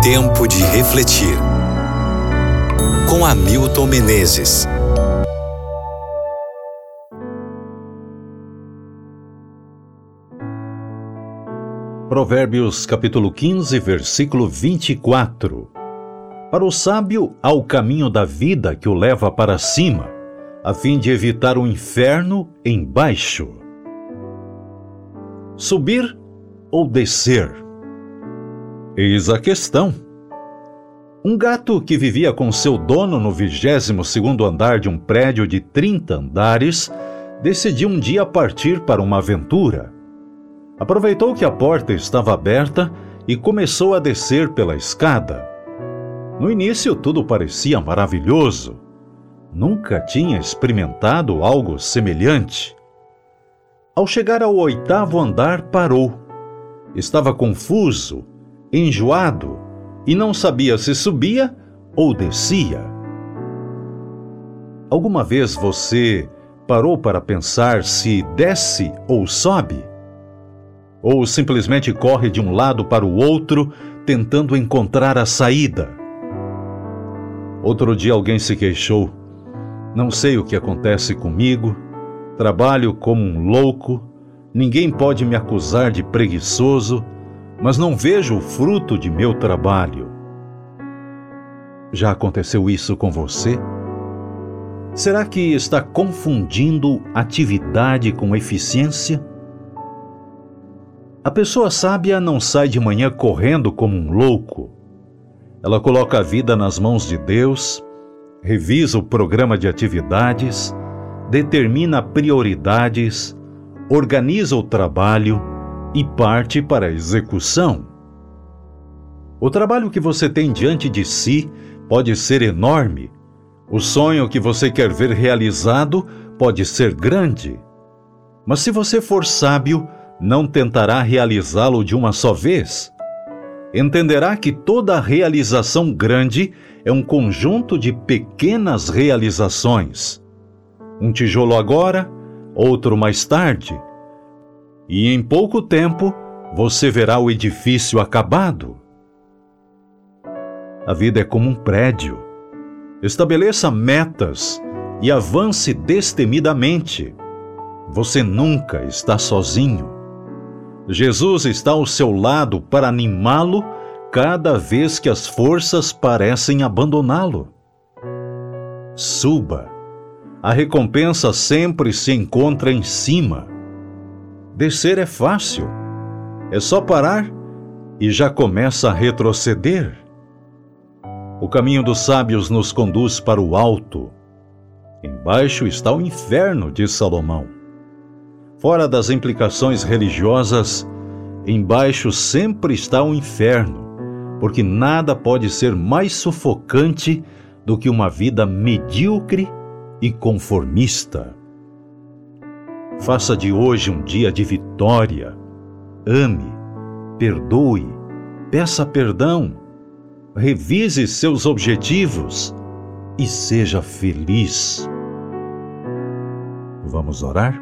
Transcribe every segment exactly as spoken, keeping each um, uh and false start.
Tempo de refletir. Com Hamilton Menezes. Provérbios capítulo quinze, versículo vinte e quatro. Para o sábio há o caminho da vida que o leva para cima, a fim de evitar o inferno embaixo. Subir ou descer? Eis a questão. Um gato que vivia com seu dono no vigésimo segundo andar de um prédio de trinta andares, decidiu um dia partir para uma aventura. Aproveitou que a porta estava aberta e começou a descer pela escada. No início tudo parecia maravilhoso. Nunca tinha experimentado algo semelhante. Ao chegar ao oitavo andar, parou. Estava confuso, enjoado e não sabia se subia ou descia. Alguma vez você parou para pensar se desce ou sobe? Ou simplesmente corre de um lado para o outro, tentando encontrar a saída? Outro dia alguém se queixou. Não sei o que acontece comigo, trabalho como um louco, ninguém pode me acusar de preguiçoso, mas não vejo o fruto de meu trabalho. Já aconteceu isso com você? Será que está confundindo atividade com eficiência? A pessoa sábia não sai de manhã correndo como um louco. Ela coloca a vida nas mãos de Deus, revisa o programa de atividades, determina prioridades, organiza o trabalho e parte para a execução. O trabalho que você tem diante de si pode ser enorme. O sonho que você quer ver realizado pode ser grande. Mas se você for sábio, não tentará realizá-lo de uma só vez. Entenderá que toda realização grande é um conjunto de pequenas realizações. Um tijolo agora, outro mais tarde. E em pouco tempo, você verá o edifício acabado. A vida é como um prédio. Estabeleça metas e avance destemidamente. Você nunca está sozinho. Jesus está ao seu lado para animá-lo cada vez que as forças parecem abandoná-lo. Suba. A recompensa sempre se encontra em cima. Descer é fácil. É só parar e já começa a retroceder. O caminho dos sábios nos conduz para o alto. Embaixo está o inferno, diz Salomão. Fora das implicações religiosas, embaixo sempre está o inferno, porque nada pode ser mais sufocante do que uma vida medíocre e conformista. Faça de hoje um dia de vitória. Ame, perdoe, peça perdão, revise seus objetivos e seja feliz. Vamos orar?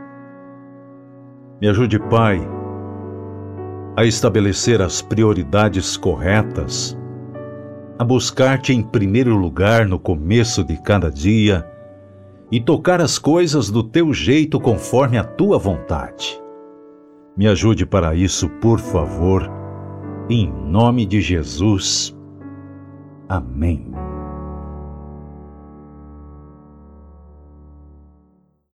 Me ajude, Pai, a estabelecer as prioridades corretas, a buscar-te em primeiro lugar no começo de cada dia e tocar as coisas do teu jeito conforme a tua vontade. Me ajude para isso, por favor, em nome de Jesus. Amém.